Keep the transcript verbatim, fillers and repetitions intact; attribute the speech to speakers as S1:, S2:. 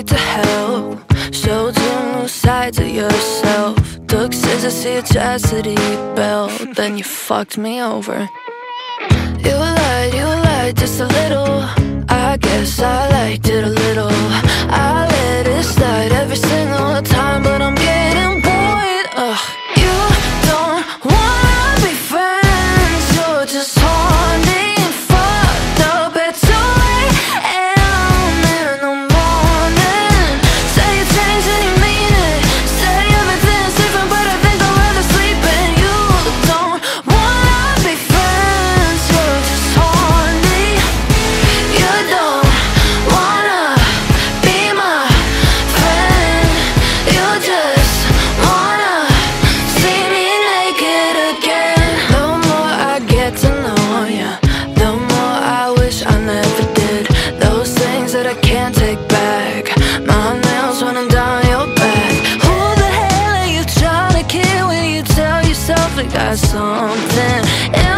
S1: straight to hell. Showed you new sides of yourself. Took scissors to your chastity belt. Then you fucked me over. You lied, you lied just a little. I guess I liked it a little. I let it slide every single time, but I'm getting bored. Ugh. You don't wanna be friends. You're just horny and fucked up at two a m in the morning. Say you changed and you mean it. Say everything's different, but I think I'd rather sleep in. You don't wanna be friends. You're just horny. You don't wanna be my friend. You just wanna see me naked again. The more I get to know you, the more I wish I never did. Those things that I can't take back. My nails running down your back. Who the hell are you trying to kill when you tell yourself I got something?